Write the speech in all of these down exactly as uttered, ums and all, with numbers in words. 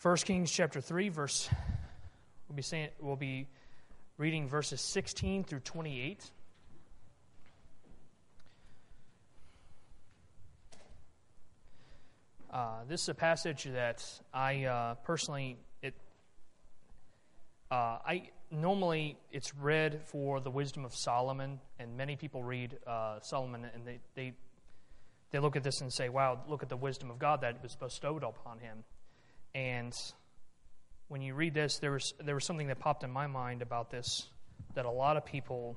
First Kings chapter three, verse, we'll be saying, we'll be reading verses sixteen through twenty-eight. Uh, this is a passage that I uh, personally, it, uh, I normally it's read for the wisdom of Solomon, and many people read uh, Solomon and they, they they look at this and say, "Wow, look at the wisdom of God that was bestowed upon him." And when you read this, there was there was something that popped in my mind about this, that a lot of people,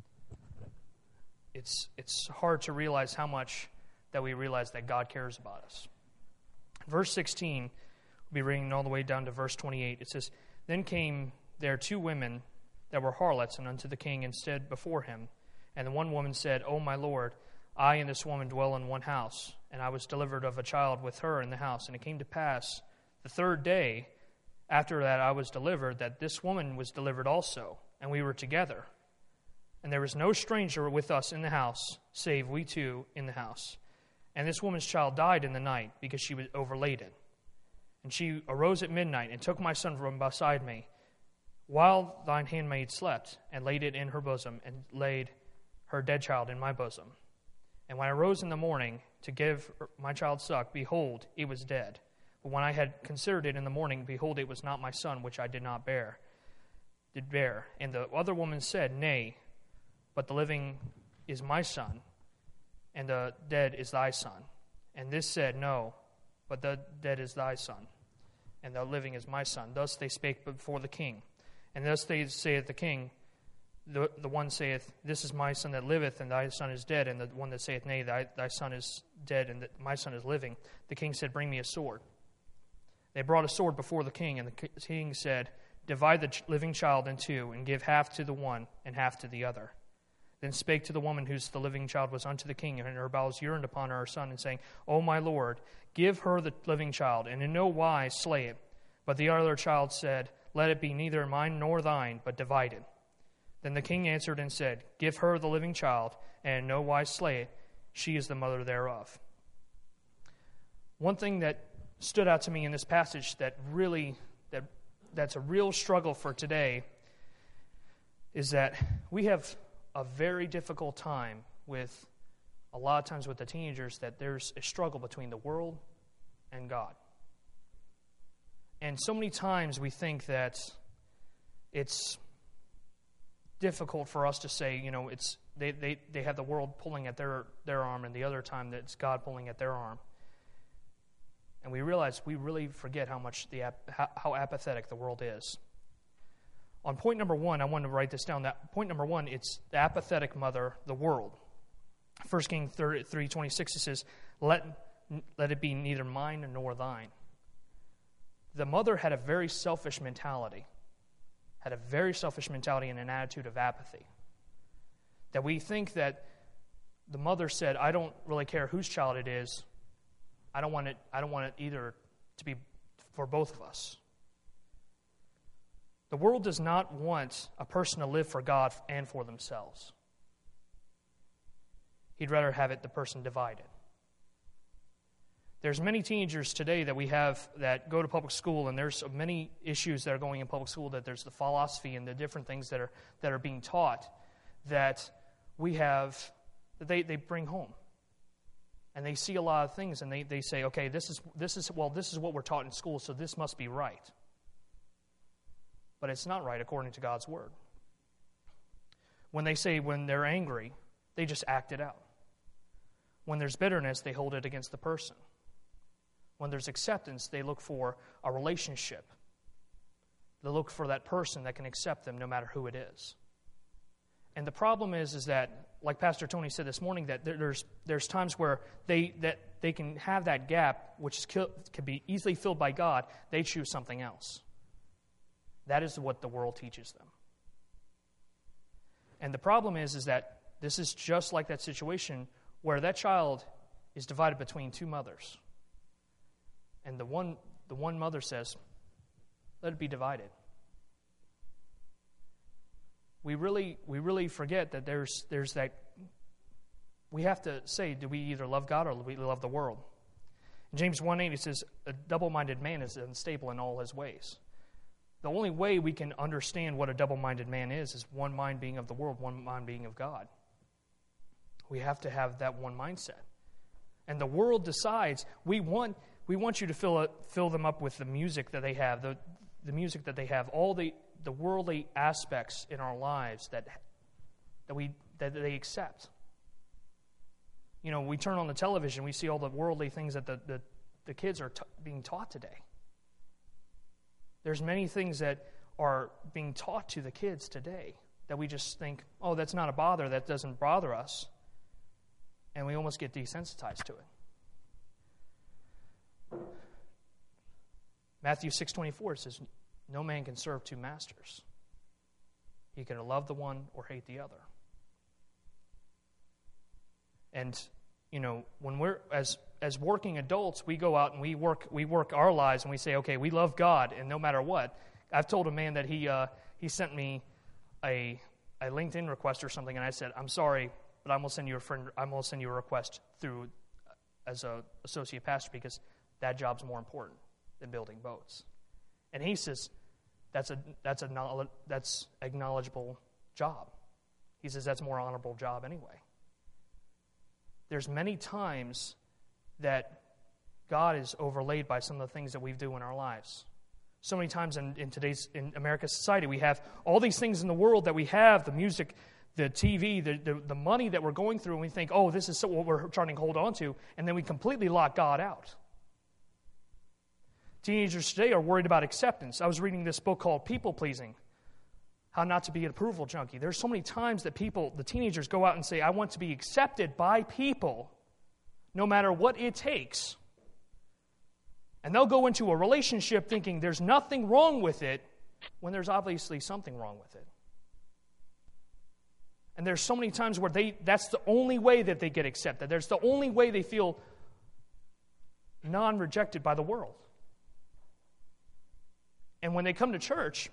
it's it's hard to realize how much that we realize that God cares about us. Verse sixteen, we'll be reading all the way down to verse twenty-eight. It says, "Then came there two women that were harlots, and unto the king and stood before him. And the one woman said, O my lord, I and this woman dwell in one house, and I was delivered of a child with her in the house. And it came to pass the third day after that I was delivered, that this woman was delivered also, and we were together. And there was no stranger with us in the house, save we two in the house. And this woman's child died in the night, because she was overladen. And she arose at midnight, and took my son from beside me, while thine handmaid slept, and laid it in her bosom, and laid her dead child in my bosom. And when I rose in the morning to give my child suck, behold, it was dead. But when I had considered it in the morning, behold, it was not my son, which I did not bear, did bear. And the other woman said, Nay, but the living is my son, and the dead is thy son. And this said, No, but the dead is thy son, and the living is my son. Thus they spake before the king. And thus they saith the king, the, the one saith, This is my son that liveth, and thy son is dead. And the one that saith, Nay, thy, thy son is dead, and the, my son is living. The king said, Bring me a sword. They brought a sword before the king, and the king said, Divide the living child in two, and give half to the one, and half to the other. Then spake to the woman whose the living child was unto the king, and her bowels yearned upon her son, and saying, O my lord, give her the living child, and in no wise slay it. But the other child said, Let it be neither mine nor thine, but divided. Then the king answered and said, Give her the living child, and in no wise slay it. She is the mother thereof. One thing that stood out to me in this passage that really, that that's a real struggle for today, is that we have a very difficult time with, a lot of times with the teenagers, that there's a struggle between the world and God. And so many times we think that it's difficult for us to say, you know, it's they, they, they have the world pulling at their, their arm, and the other time that it's God pulling at their arm. And we realize we really forget how much the how, how apathetic the world is. On point number one, I wanted to write this down. That point number one, it's the apathetic mother, the world. First Kings three twenty-six, it says, let, let it be neither mine nor thine. The mother had a very selfish mentality, had a very selfish mentality and an attitude of apathy. That we think that the mother said, I don't really care whose child it is. I don't want it, I don't want it either to be for both of us. The world does not want a person to live for God and for themselves. He'd rather have it the person divided. There's many teenagers today that we have that go to public school, and there's many issues that are going in public school, that there's the philosophy and the different things that are that are being taught that we have, that they, they bring home. And they see a lot of things, and they, they say, okay, this is this is well, this is what we're taught in school, so this must be right. But it's not right according to God's word. When they say when they're angry, they just act it out. When there's bitterness, they hold it against the person. When there's acceptance, they look for a relationship. They look for that person that can accept them no matter who it is. And the problem is, is that, like Pastor Tony said this morning, that there's there's times where they that they can have that gap, which is, can be easily filled by God. They choose something else. That is what the world teaches them. And the problem is, is that this is just like that situation where that child is divided between two mothers. And the one the one mother says, let it be divided. We really we really forget that there's there's that we have to say, do we either love God or do we love the world? In James one eight, it says, a double-minded man is unstable in all his ways. The only way we can understand what a double-minded man is is one mind being of the world, one mind being of God. We have to have that one mindset. And the world decides, we want we want you to fill it, fill them up with the music that they have, the, the music that they have, all the, the worldly aspects in our lives that that we that they accept. You know, we turn on the television, we see all the worldly things that the, the, the kids are t- being taught today. There's many things that are being taught to the kids today that we just think, oh, that's not a bother, that doesn't bother us. And we almost get desensitized to it. Matthew six twenty-four says, no man can serve two masters. He can love the one or hate the other. And, you know, when we're, as as working adults, we go out and we work we work our lives and we say, okay, we love God, and no matter what. I've told a man that he uh, he sent me a a LinkedIn request or something, and I said, I'm sorry, but I'm gonna send you a friend. I'm gonna send you a request through as a associate pastor because that job's more important than building boats. And he says, that's a that's a that's acknowledgeable job. He says that's a more honorable job anyway. There's many times that God is overlaid by some of the things that we do in our lives. So many times in, in today's in America's society, we have all these things in the world that we have, the music, the T V, the, the, the money that we're going through, and we think, oh, this is so what we're trying to hold on to, and then we completely lock God out. Teenagers today are worried about acceptance. I was reading this book called People Pleasing, How Not to Be an Approval Junkie. There's so many times that people, the teenagers, go out and say, I want to be accepted by people no matter what it takes. And they'll go into a relationship thinking there's nothing wrong with it when there's obviously something wrong with it. And there's so many times where they that's the only way that they get accepted. There's the only way they feel non-rejected by the world. And when they come to church,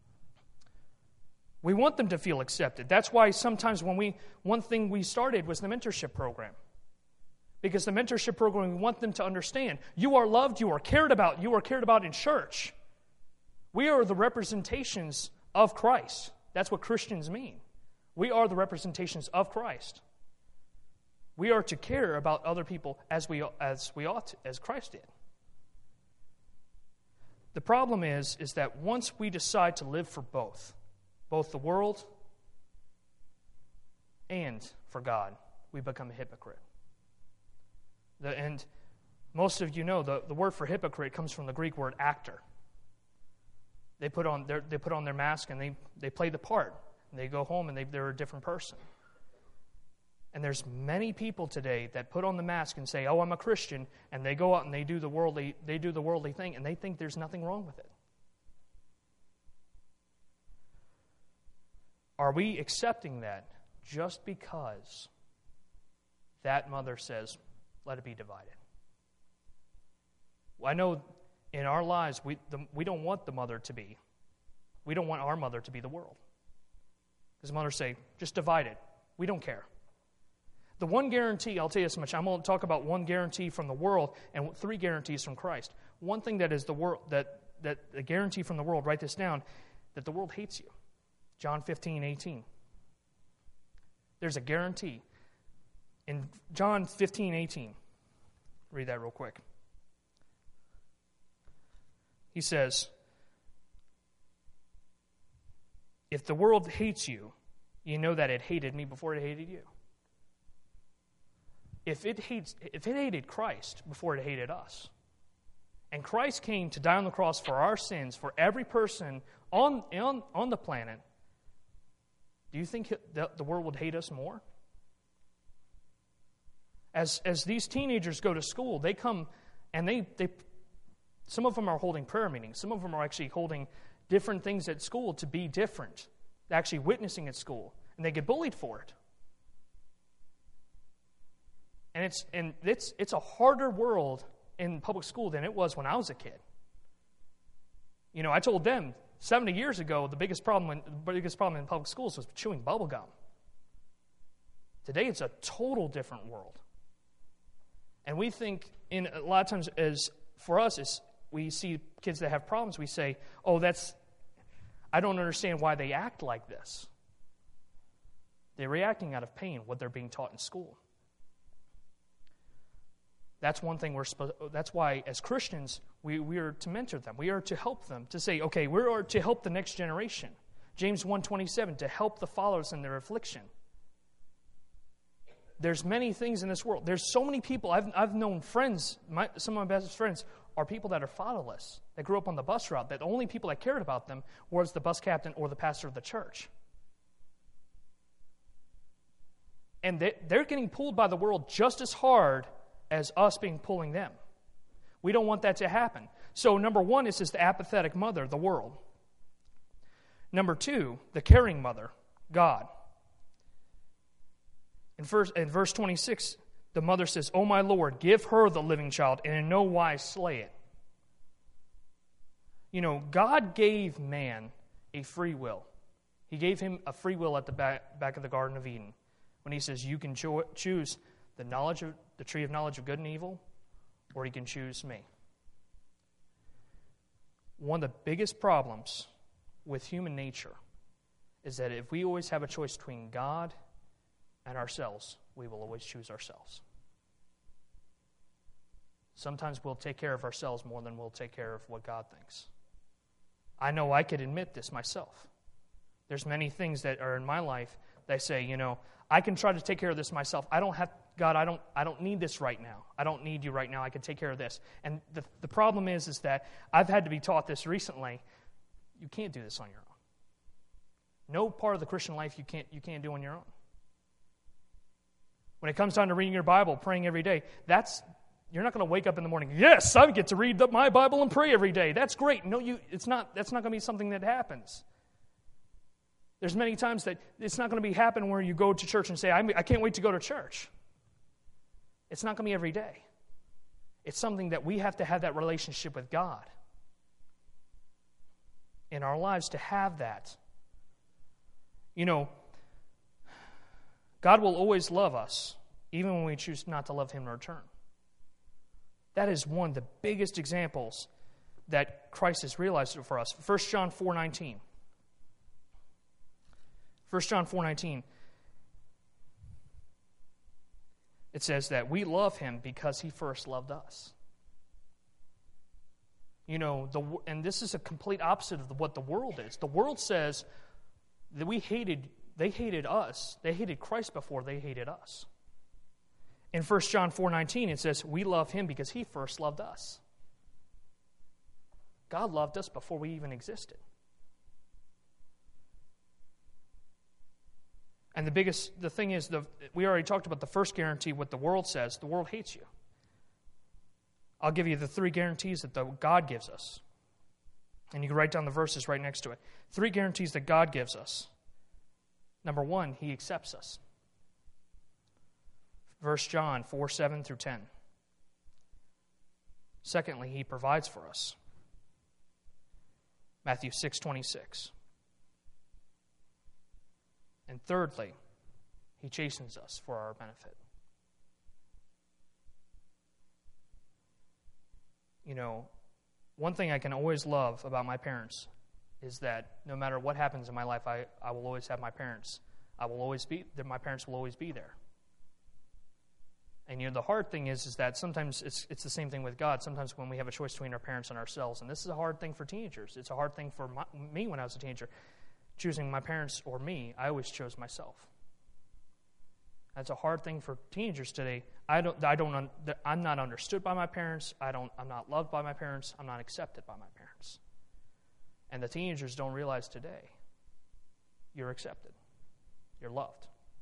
we want them to feel accepted. That's why sometimes when we, one thing we started was the mentorship program. Because the mentorship program, we want them to understand, you are loved, you are cared about, you are cared about in church. We are the representations of Christ. That's what Christians mean. We are the representations of Christ. We are to care about other people as we as we ought to, as Christ did. The problem is, is that once we decide to live for both, both the world and for God, we become a hypocrite. The, and most of you know the, the word for hypocrite comes from the Greek word actor. They put on their they put on their mask and they, they play the part. And they go home and they, they're a different person. And there's many people today that put on the mask and say, "Oh, I'm a Christian," and they go out and they do the worldly they do the worldly thing, and they think there's nothing wrong with it. Are we accepting that just because that mother says, "Let it be divided"? Well, I know in our lives we the, we don't want the mother to be. We don't want our mother to be the world. Because mothers say, "Just divide it. We don't care." The one guarantee, I'll tell you this much, I'm going to talk about one guarantee from the world and three guarantees from Christ. One thing that is the world, that, that the guarantee from the world, write this down, that the world hates you. John fifteen eighteen. There's a guarantee. In John fifteen eighteen, read that real quick. He says, "If the world hates you, you know that it hated me before it hated you." If it hates, if it hated Christ before it hated us, and Christ came to die on the cross for our sins, for every person on on, on the planet, do you think the, the world would hate us more? As as these teenagers go to school, they come and they they some of them are holding prayer meetings. Some of them are actually holding different things at school to be different. They're actually witnessing at school, and they get bullied for it. And it's and it's it's a harder world in public school than it was when I was a kid. You know, I told them seventy years ago the biggest problem when, the biggest problem in public schools was chewing bubble gum. Today it's a total different world. And we think, in a lot of times, as for us, as we see kids that have problems, we say, oh, that's, I don't understand why they act like this. They're reacting out of pain, what they're being taught in school. That's one thing we're supposed. That's why, as Christians, we, we are to mentor them. We are to help them, to say, okay, we are to help the next generation. James one twenty-seven, to help the followers in their affliction. There's many things in this world. There's so many people. I've I've known friends. My, some of my best friends are people that are fatherless. That grew up on the bus route. That the only people that cared about them was the bus captain or the pastor of the church. And they, they're getting pulled by the world just as hard as us being pulling them. We don't want that to happen. So number one is just the apathetic mother, the world. Number two, the caring mother, God. In verse, in verse twenty-six, the mother says, "O my Lord, give her the living child, and in no wise slay it." You know, God gave man a free will. He gave him a free will at the back, back of the Garden of Eden. When he says, you can cho- choose the knowledge of the tree of knowledge of good and evil, or you can choose me. One of the biggest problems with human nature is that if we always have a choice between God and ourselves, we will always choose ourselves. Sometimes we'll take care of ourselves more than we'll take care of what God thinks. I know I could admit this myself. There's many things that are in my life that I say, you know, I can try to take care of this myself. I don't have, God, I don't I don't need this right now. I don't need you right now. I can take care of this. And the, the problem is, is that I've had to be taught this recently. You can't do this on your own. No part of the Christian life you can't you can't do on your own. When it comes down to reading your Bible, praying every day, that's you're not going to wake up in the morning, yes, I get to read the, my Bible and pray every day. That's great. No, you it's not that's not going to be something that happens. There's many times that it's not going to be happen where you go to church and say, I I can't wait to go to church. It's not going to be every day. It's something that we have to have that relationship with God in our lives to have that. You know, God will always love us, even when we choose not to love Him in return. That is one of the biggest examples that Christ has realized for us. First John four nineteen. First John four nineteen. It says that we love Him because He first loved us. You know, the and this is a complete opposite of what the world is. The world says that we hated, they hated us. They hated Christ before they hated us. In First John four nineteen, it says, we love Him because He first loved us. God loved us before we even existed. And the biggest, the thing is, the, we already talked about the first guarantee, what the world says. The world hates you. I'll give you the three guarantees that the, God gives us. And you can write down the verses right next to it. Three guarantees that God gives us. Number one, He accepts us. First John four, seven through ten. Secondly, He provides for us. Matthew six, twenty-six. And thirdly, He chastens us for our benefit. You know, one thing I can always love about my parents is that no matter what happens in my life, I, I will always have my parents. I will always be, that my parents will always be there. And you know, the hard thing is, is that sometimes it's it's the same thing with God. Sometimes when we have a choice between our parents and ourselves, and this is a hard thing for teenagers. It's a hard thing for my, me when I was a teenager. Choosing my parents or me, I always chose myself. That's a hard thing for teenagers today. I don't. I don't. I'm not understood by my parents. I don't. I'm not loved by my parents. I'm not accepted by my parents. And the teenagers don't realize today. You're accepted. You're loved.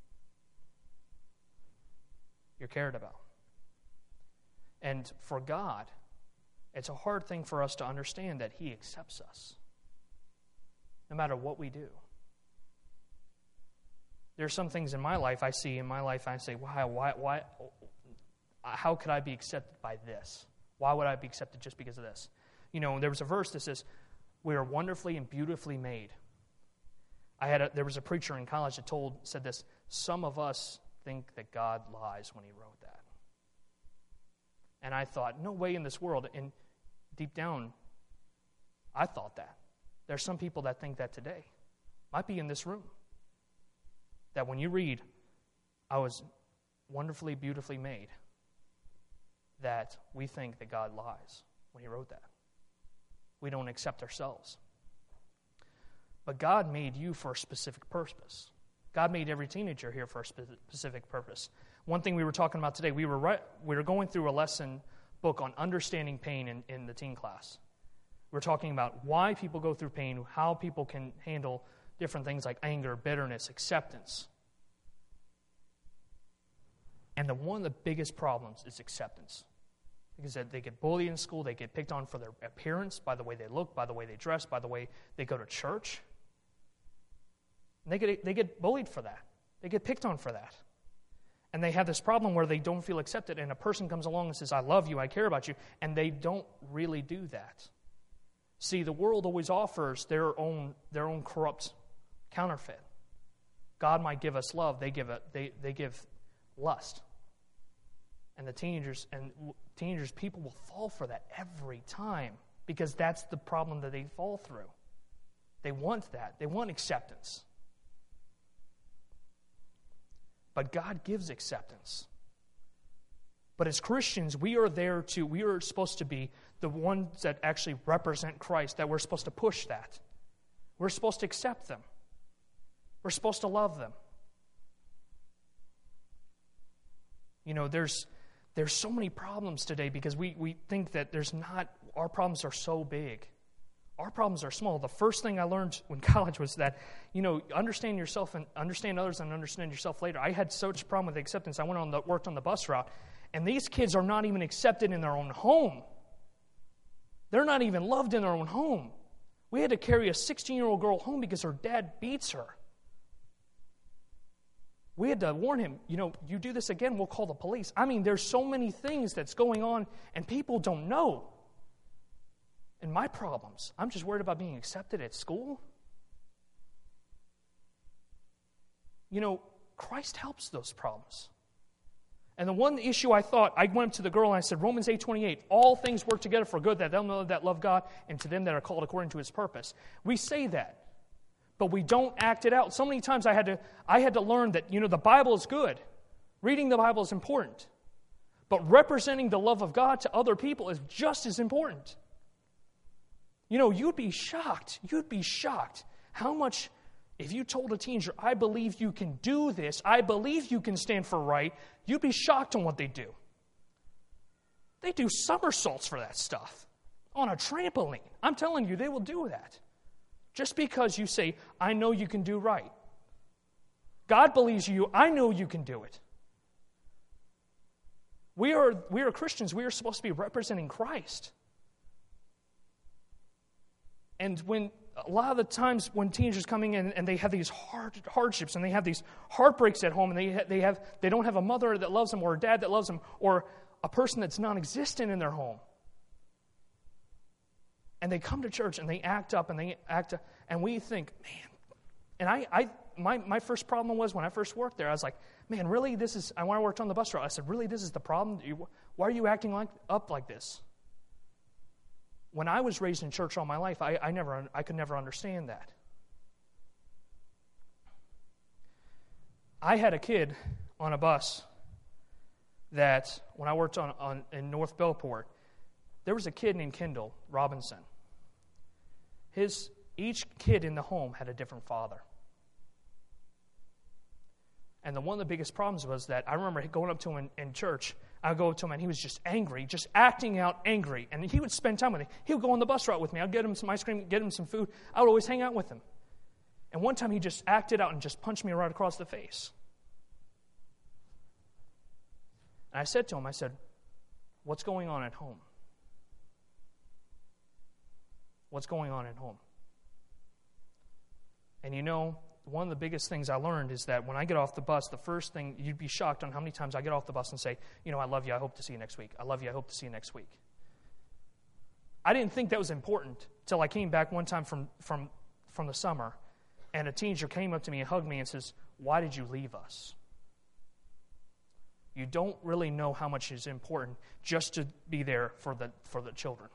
You're cared about. And for God, it's a hard thing for us to understand that He accepts us. No matter what we do. There are some things in my life I see in my life I say, why, why, why, how could I be accepted by this? Why would I be accepted just because of this? You know, there was a verse that says, we are wonderfully and beautifully made. I had a, there was a preacher in college that told said this, some of us think that God lies when He wrote that. And I thought, no way in this world. And deep down, I thought that. There's some people that think that today. Might be in this room. That when you read, I was wonderfully, beautifully made, that we think that God lies when he wrote that. We don't accept ourselves. But God made you for a specific purpose. God made every teenager here for a specific purpose. One thing we were talking about today, we were right, we were going through a lesson book on understanding pain in, in the teen class. We're talking about why people go through pain, how people can handle different things like anger, bitterness, acceptance. And the, one of the biggest problems is acceptance. Because they get bullied in school, they get picked on for their appearance, by the way they look, by the way they dress, by the way they go to church. And they get, they get bullied for that. They get picked on for that. And they have this problem where they don't feel accepted, and a person comes along and says, I love you, I care about you, and they don't really do that. See, the world always offers their own their own corrupt counterfeit. God might give us love, they give a, they, they give lust. And the teenagers and teenagers, people will fall for that every time because that's the problem that they fall through. They want that. They want acceptance. But God gives acceptance. But as Christians, we are there to, we are supposed to be the ones that actually represent Christ, that we're supposed to push that. We're supposed to accept them. We're supposed to love them. You know, there's there's so many problems today because we, we think that there's not, our problems are so big. Our problems are small. The first thing I learned in college was that, you know, understand yourself and understand others and understand yourself later. I had such a problem with acceptance. I went on the, worked on the bus route, and these kids are not even accepted in their own home. They're not even loved in their own home. We had to carry a sixteen-year-old girl home because her dad beats her. We had to warn him, you know, you do this again, we'll call the police. I mean, there's so many things that's going on, and people don't know. And my problems, I'm just worried about being accepted at school. You know, Christ helps those problems. And the one issue I thought, I went up to the girl and I said, Romans eight twenty-eight, all things work together for good, that they'll know that love God, and to them that are called according to his purpose. We say that, but we don't act it out. So many times I had to I had to learn that, you know, the Bible is good. Reading the Bible is important. But representing the love of God to other people is just as important. You know, you'd be shocked. You'd be shocked how much, if you told a teenager, I believe you can do this, I believe you can stand for right, you'd be shocked on what they do. They do somersaults for that stuff on a trampoline. I'm telling you, they will do that. Just because you say, I know you can do right. God believes you, I know you can do it. We are, we are Christians, we are supposed to be representing Christ. And when a lot of the times when teenagers coming in and they have these hard hardships and they have these heartbreaks at home and they ha- they have they don't have a mother that loves them or a dad that loves them or a person that's non-existent in their home. And they come to church and they act up and they act up, and we think, man, and I, I my, my first problem was when I first worked there, I was like, man, really, this is, I when I worked on the bus route, I said, really, this is the problem? Why are you acting like up like this? When I was raised in church all my life, I, I never, I could never understand that. I had a kid on a bus that, when I worked on, on in North Bellport, there was a kid named Kendall Robinson. His each kid in the home had a different father. And the, one of the biggest problems was that I remember going up to him in, in church. I would go up to him and he was just angry, just acting out angry. And he would spend time with me. He would go on the bus route with me. I'd get him some ice cream, get him some food. I would always hang out with him. And one time he just acted out and just punched me right across the face. And I said to him, I said, what's going on at home? What's going on at home? And you know, one of the biggest things I learned is that when I get off the bus, the first thing, you'd be shocked on how many times I get off the bus and say, you know, I love you, I hope to see you next week. I love you, I hope to see you next week. I didn't think that was important till I came back one time from, from, from the summer, and a teenager came up to me and hugged me and says, why did you leave us? you don't really know how much is important just to be there for the for the children.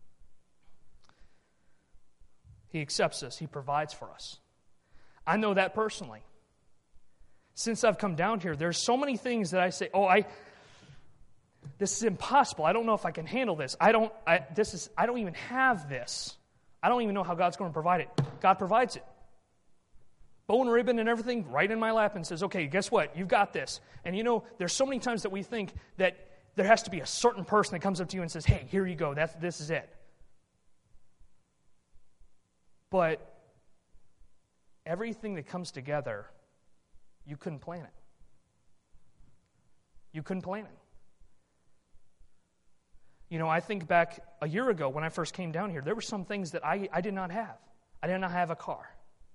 He accepts us. He provides for us. I know that personally. Since I've come down here, there's so many things that I say, oh, I, this is impossible. I don't know if I can handle this. I don't, I, this is, I don't even have this. I don't even know how God's going to provide it. God provides it. Bow and ribbon and everything right in my lap and says, okay, guess what? You've got this. And you know, there's so many times that we think that there has to be a certain person that comes up to you and says, hey, here you go. That's, this is it. But everything that comes together, you couldn't plan it. You couldn't plan it. You know, I think back a year ago when I first came down here, there were some things that I, I did not have. I did not have a car.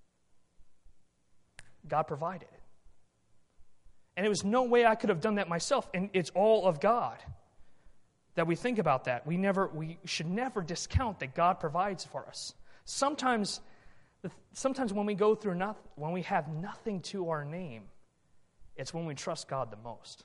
God provided it. And there was no way I could have done that myself. And it's all of God that we think about that. We never, we should never discount that God provides for us. Sometimes, sometimes when we go through nothing, when we have nothing to our name, it's when we trust God the most.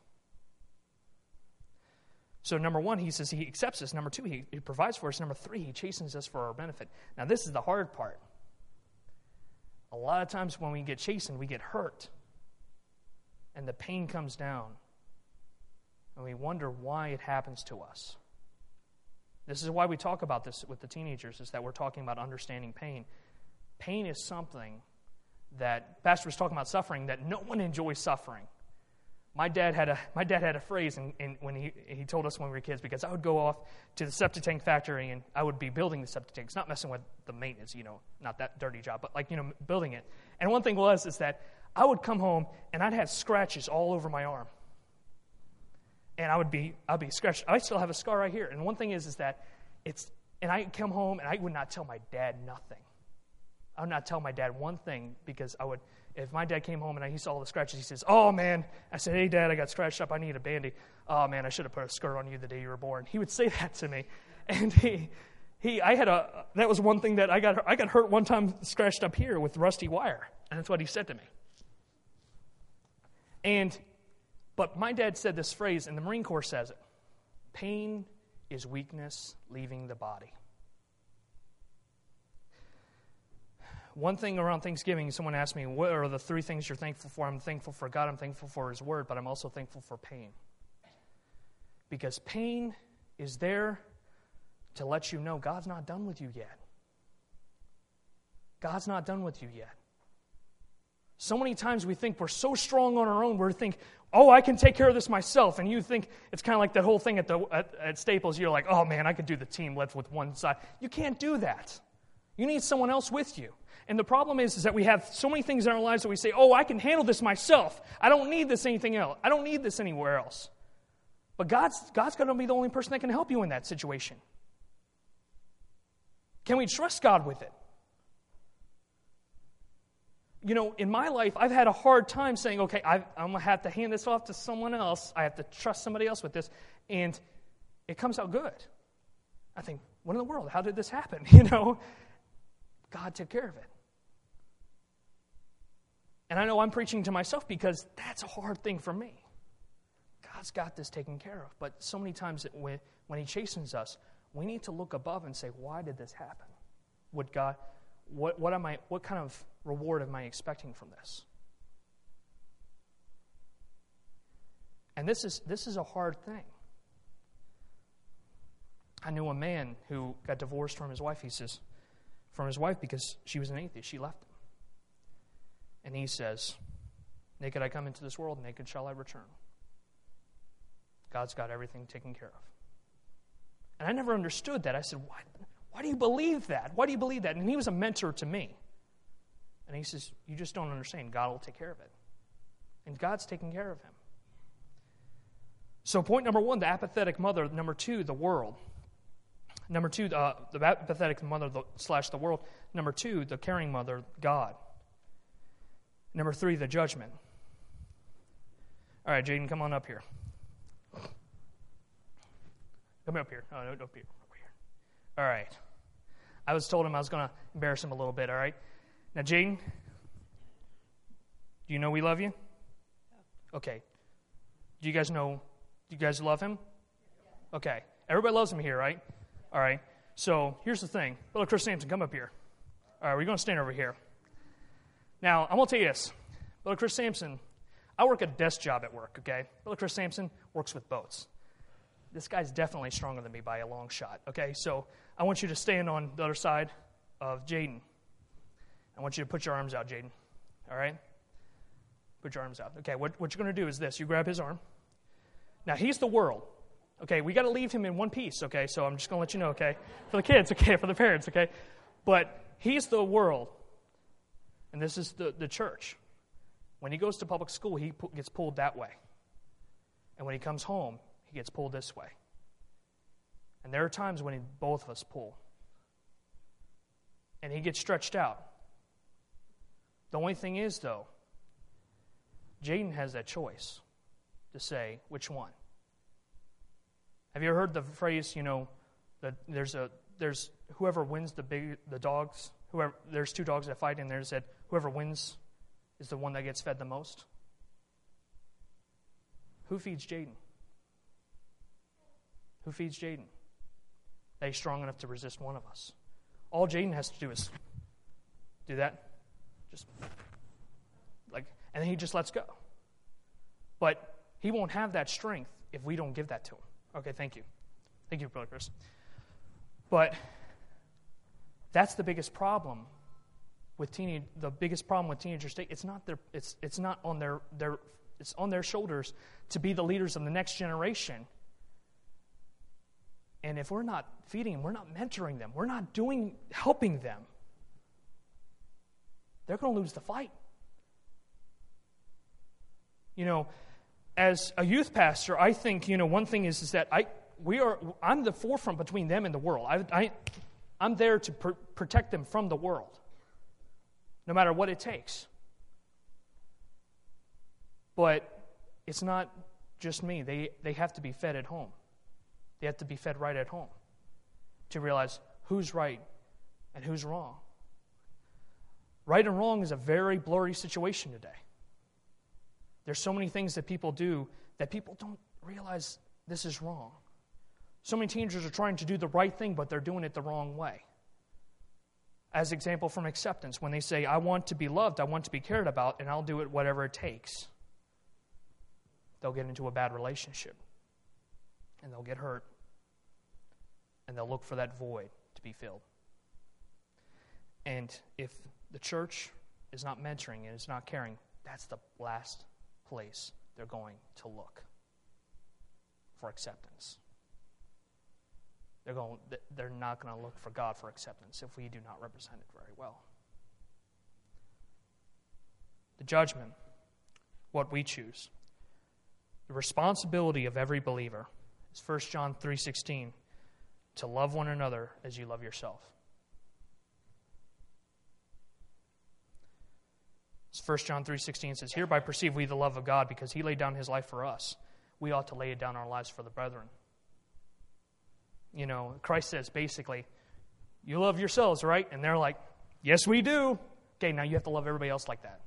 So number one, he says he accepts us. Number two, he, he provides for us. Number three, he chastens us for our benefit. Now this is the hard part. A lot of times when we get chastened, we get hurt. And the pain comes down. And we wonder why it happens to us. This is why we talk about this with the teenagers, is that we're talking about understanding pain. Pain is something that, Pastor was talking about suffering, that no one enjoys suffering. My dad had a my dad had a phrase in, in, when he, he told us when we were kids, because I would go off to the septic tank factory and I would be building the septic tanks, not messing with the maintenance, you know, not that dirty job, but like, you know, building it. And one thing was is that I would come home and I'd have scratches all over my arm. And I would be I'd be scratched. I still have a scar right here. And one thing is is that it's and I come home and I would not tell my dad nothing. I would not tell my dad one thing, because I would, if my dad came home and he saw all the scratches, he says, oh, man. I said, hey, Dad, I got scratched up. I need a Band-Aid. Oh, man, I should have put a skirt on you the day you were born. He would say that to me. And he, he, I had a, that was one thing that I got, I got hurt one time, scratched up here with rusty wire. And that's what he said to me. And, but my dad said this phrase, and the Marine Corps says it. Pain is weakness leaving the body. One thing around Thanksgiving, someone asked me, what are the three things you're thankful for? I'm thankful for God, I'm thankful for His Word, but I'm also thankful for pain. Because pain is there to let you know God's not done with you yet. God's not done with you yet. So many times we think we're so strong on our own, we think, oh, I can take care of this myself. And you think it's kind of like that whole thing at, the, at, at Staples. You're like, oh, man, I could do the team lift with one side. You can't do that. You need someone else with you. And the problem is, is that we have so many things in our lives that we say, oh, I can handle this myself. I don't need this anything else. I don't need this anywhere else. But God's, God's going to be the only person that can help you in that situation. Can we trust God with it? You know, in my life, I've had a hard time saying, okay, I've, I'm going to have to hand this off to someone else. I have to trust somebody else with this. And it comes out good. I think, what in the world? How did this happen? You know, God took care of it. And I know I'm preaching to myself because that's a hard thing for me. God's got this taken care of. But so many times when, when He chastens us, we need to look above and say, why did this happen? Would God, what, what am I, what kind of reward am I expecting from this? And this is this is a hard thing. I knew a man who got divorced from his wife. He says, from his wife because she was an atheist. She left him. And he says, naked I come into this world, naked shall I return. God's got everything taken care of. And I never understood that. I said, why, why do you believe that? Why do you believe that? And he was a mentor to me. And he says, you just don't understand. God will take care of it. And God's taking care of him. So point number one, the apathetic mother. Number two, the world. Number two, uh, the apathetic mother slash the world. Number two, the caring mother, God. Number three, the judgment. All right, Jaden, come on up here. Come up here. Oh, no, up here. Over here. All right. I was told him I was going to embarrass him a little bit, all right? Now, Jaden, do you know we love you? Okay. Do you guys know, do you guys love him? Okay. Everybody loves him here, right? All right. So here's the thing. Brother Chris Sampson, come up here. All right, we're going to stand over here. Now, I'm going to tell you this. Brother Chris Sampson, I work a desk job at work, okay? Brother Chris Sampson works with boats. This guy's definitely stronger than me by a long shot, okay? So I want you to stand on the other side of Jaden. I want you to put your arms out, Jaden. All right? Put your arms out. Okay, what, what you're going to do is this. You grab his arm. Now, he's the world. Okay, we got to leave him in one piece, okay? So I'm just going to let you know, okay? For the kids, okay? For the parents, okay? But he's the world, and this is the, the church. When he goes to public school, he pu- gets pulled that way. And when he comes home, he gets pulled this way. And there are times when he, both of us pull. And he gets stretched out. The only thing is, though, Jaden has that choice to say which one. Have you ever heard the phrase, you know, that there's a there's whoever wins the big the dogs, whoever there's two dogs that fight, and there's said whoever wins is the one that gets fed the most? Who feeds Jaden? Who feeds Jaden? That he's strong enough to resist one of us. All Jaden has to do is do that. Just like, and then he just lets go. But he won't have that strength if we don't give that to him. Okay, thank you. Thank you, Brother Chris. But that's the biggest problem with teenage. The biggest problem with teenagers today. It's not their. It's it's not on their their. It's on their shoulders to be the leaders of the next generation. And if we're not feeding them, we're not mentoring them, we're not doing helping them, they're going to lose the fight. You know, as a youth pastor, I think, you know, one thing is, is that I we are I'm the forefront between them and the world. I, I I'm there to pr- protect them from the world, no matter what it takes. But it's not just me. They they have to be fed at home. They have to be fed right at home to realize who's right and who's wrong. Right and wrong is a very blurry situation today. There's so many things that people do that people don't realize this is wrong. So many teenagers are trying to do the right thing, but they're doing it the wrong way. As example from acceptance, when they say, I want to be loved, I want to be cared about, and I'll do it whatever it takes. They'll get into a bad relationship. And they'll get hurt. And they'll look for that void to be filled. And if the church is not mentoring and is not caring, that's the last place they're going to look for acceptance. They're going. They're not going to look for God for acceptance if we do not represent it very well. The judgment, what we choose. The responsibility of every believer is First John three sixteen, to love one another as you love yourself. First John three sixteen says, hereby perceive we the love of God, because he laid down his life for us. We ought to lay down our lives for the brethren. You know, Christ says basically, you love yourselves, right? And they're like, yes, we do. Okay, now you have to love everybody else like that.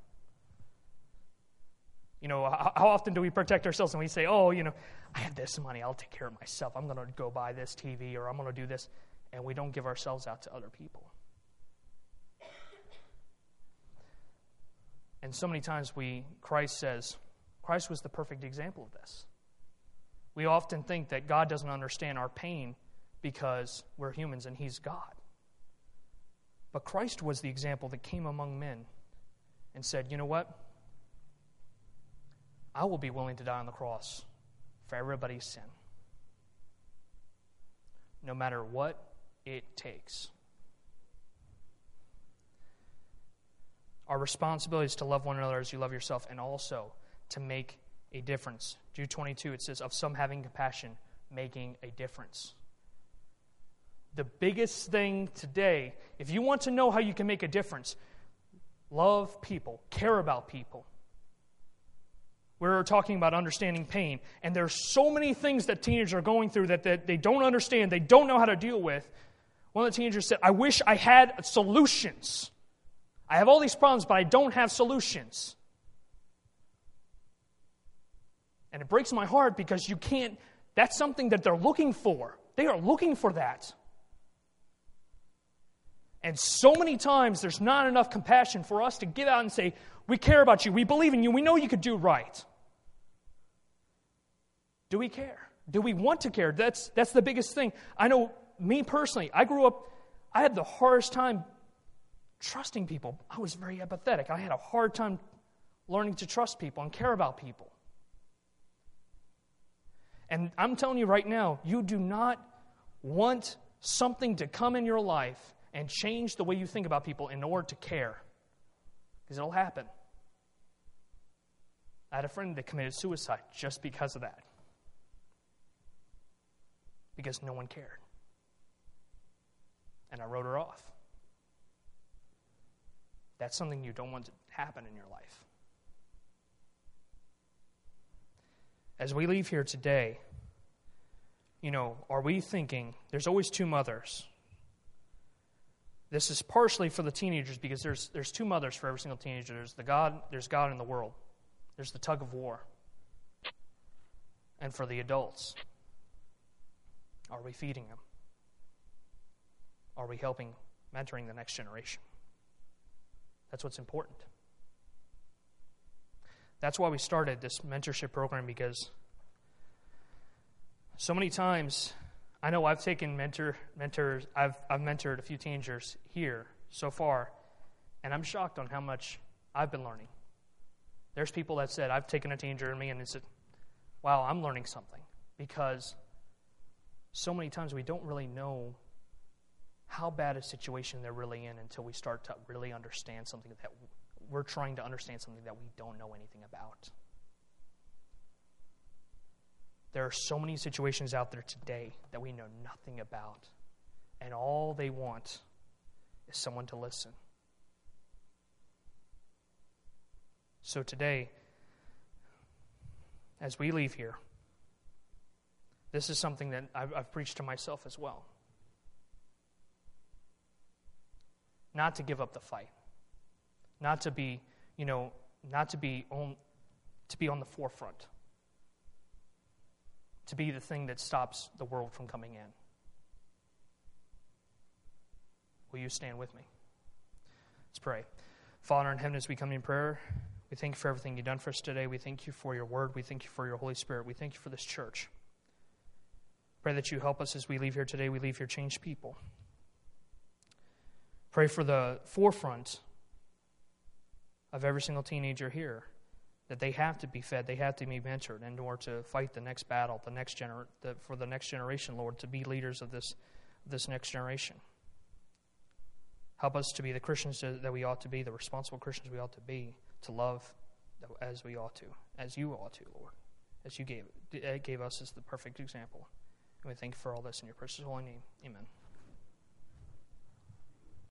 You know, how, how often do we protect ourselves and we say, oh, you know, I have this money, I'll take care of myself. I'm going to go buy this T V, or I'm going to do this. And we don't give ourselves out to other people. And so many times we, Christ says, Christ was the perfect example of this. We often think that God doesn't understand our pain because we're humans and he's God. But Christ was the example that came among men and said, you know what? I will be willing to die on the cross for everybody's sin, no matter what it takes. Our responsibility is to love one another as you love yourself, and also to make a difference. Jude twenty-two, it says, of some having compassion, making a difference. The biggest thing today, if you want to know how you can make a difference, love people, care about people. We're talking about understanding pain, and there's so many things that teenagers are going through that, that they don't understand, they don't know how to deal with. One of the teenagers said, I wish I had solutions. I have all these problems, but I don't have solutions. And it breaks my heart because you can't, that's something that they're looking for. They are looking for that. And so many times there's not enough compassion for us to get out and say, we care about you, we believe in you, we know you could do right. Do we care? Do we want to care? That's that's the biggest thing. I know, me personally, I grew up, I had the hardest time trusting people. I was very apathetic. I had a hard time learning to trust people and care about people. And I'm telling you right now, you do not want something to come in your life and change the way you think about people in order to care. Because it'll happen. I had a friend that committed suicide just because of that. Because no one cared. And I wrote her off. That's something you don't want to happen in your life. As we leave here today, you know, are we thinking, there's always two mothers. This is partially for the teenagers because there's there's two mothers for every single teenager. There's the God, there's God in the world. There's the tug of war. And for the adults, are we feeding them? Are we helping, mentoring the next generation? That's what's important. That's why we started this mentorship program, because so many times, I know I've taken mentor mentors, I've I've mentored a few teenagers here so far, and I'm shocked on how much I've been learning. There's people that said, I've taken a teenager in me and they said, wow, I'm learning something. Because so many times we don't really know how bad a situation they're really in until we start to really understand something that we're trying to understand something that we don't know anything about. There are so many situations out there today that we know nothing about, and all they want is someone to listen. So today, as we leave here, this is something that I've, I've preached to myself as well. Not to give up the fight. Not to be, you know, not to be on, to be on the forefront. To be the thing that stops the world from coming in. Will you stand with me? Let's pray. Father in heaven, as we come in prayer, we thank you for everything you've done for us today. We thank you for your word. We thank you for your Holy Spirit. We thank you for this church. Pray that you help us as we leave here today. We leave here changed people. Pray for the forefront of every single teenager here, that they have to be fed, they have to be mentored in order to fight the next battle, the next gener- the, for the next generation, Lord, to be leaders of this, this next generation. Help us to be the Christians that we ought to be, the responsible Christians we ought to be, to love as we ought to, as you ought to, Lord, as you gave, gave us as the perfect example. And we thank you for all this in your precious holy name. Amen.